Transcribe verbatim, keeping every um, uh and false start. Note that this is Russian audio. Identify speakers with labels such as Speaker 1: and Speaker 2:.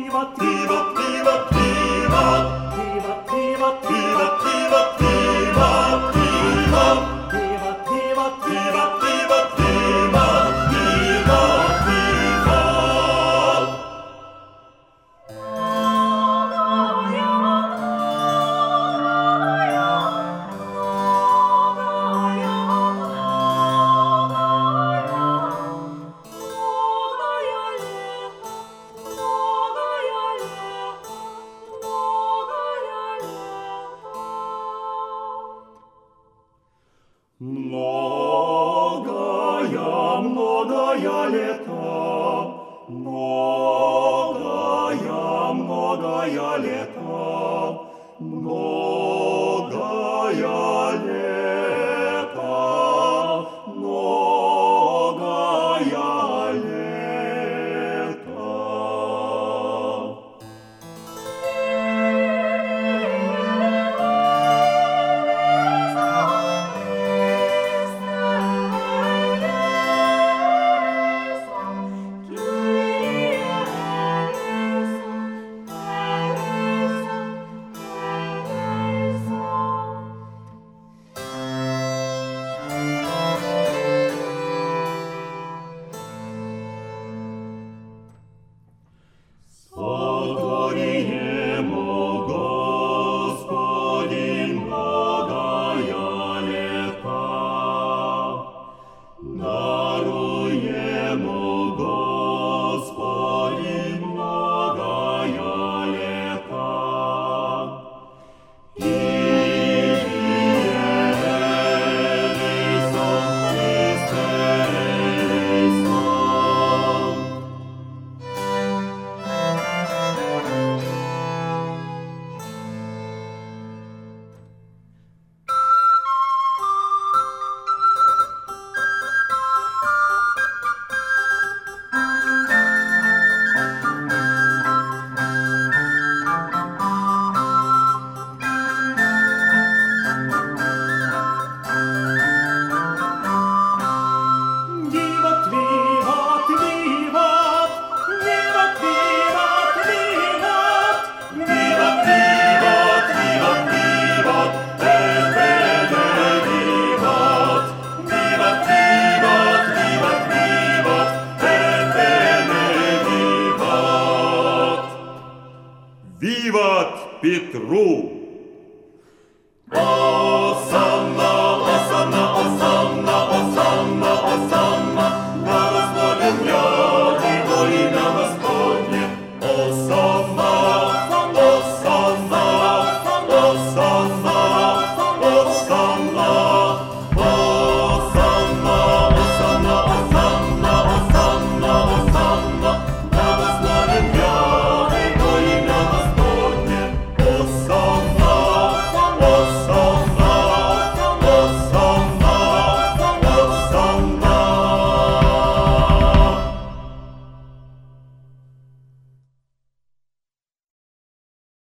Speaker 1: Многое, многое лето, многое, многое лето, многое лето, многое лето. Сотворимо, Господи, многое лето, даруемо, Господи, многое лето, и елейсон, Христе, Vivat, vivat, vivat, vivat, vivat, vivat, vivat, vivat, vivat, vivat, et bene vivat, vivat, vivat, vivat, vivat, et bene vivat. Vivat Петру!